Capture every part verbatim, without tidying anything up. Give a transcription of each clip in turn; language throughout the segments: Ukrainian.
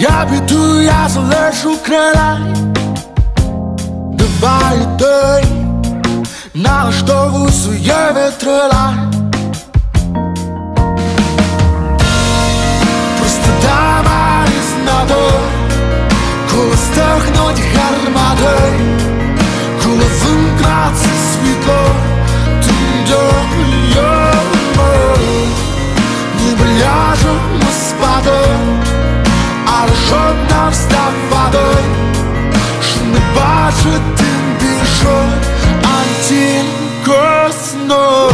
Я піду, я залишу крила, давай йди, налаштовуй своє вітрила. Просто дама із наду, коли стихнуть гармати, коли вимкнеться світло, ти йдемо, ніби ляжемо спати, але щоб нам вставати, що не бачити більше, а тільки сну.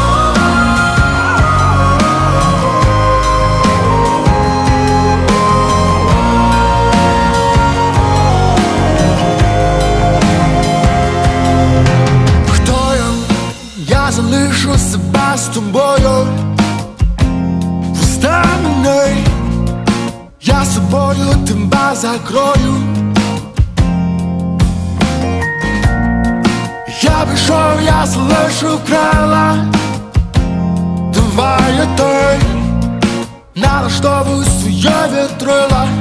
Хто я? Я залишу себе з тобою, встану, я собою тебе закрою. Я пішов, я залишу крила, давай йди, налаштовуй своє вітрила.